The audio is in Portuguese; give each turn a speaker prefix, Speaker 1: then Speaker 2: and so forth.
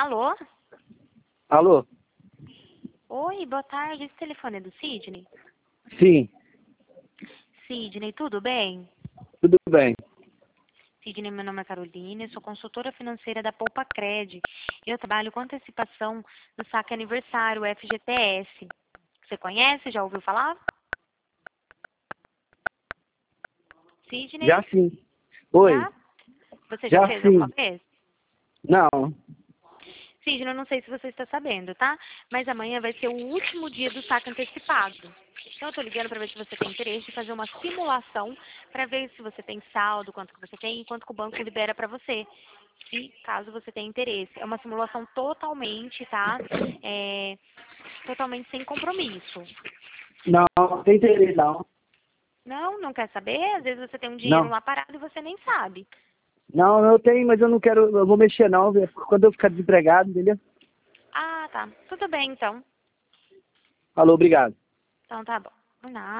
Speaker 1: Alô?
Speaker 2: Alô?
Speaker 1: Oi, boa tarde. Esse telefone é do Sidney?
Speaker 2: Sim,
Speaker 1: Sidney, tudo bem?
Speaker 2: tudo bem.
Speaker 1: Sidney, meu nome é Carolina, eu sou consultora financeira da Poupa Cred. Eu trabalho com antecipação do saque aniversário, FGTS. Você conhece? Já ouviu falar? Sidney?
Speaker 2: Já sim. Oi,
Speaker 1: Já? Você já
Speaker 2: já
Speaker 1: fez alguma
Speaker 2: sim.
Speaker 1: vez?
Speaker 2: Não,
Speaker 1: Sidney, eu não sei se você está sabendo, tá? Mas amanhã vai ser o último dia do saque antecipado. Então eu tô ligando para ver se você tem interesse em fazer uma simulação para ver se você tem saldo, quanto que você tem e quanto que o banco libera para você. Se caso você tenha interesse. É uma simulação totalmente, tá? Totalmente sem compromisso.
Speaker 2: não tem interesse não.
Speaker 1: Não, não quer saber? Às vezes você tem um dinheiro
Speaker 2: Não,
Speaker 1: lá parado e você nem sabe.
Speaker 2: não, eu tenho, mas eu não quero, eu vou mexer não, quando eu ficar desempregado, entendeu?
Speaker 1: Ah, tá. Tudo bem então.
Speaker 2: Falou, obrigado.
Speaker 1: Então tá bom. Por nada.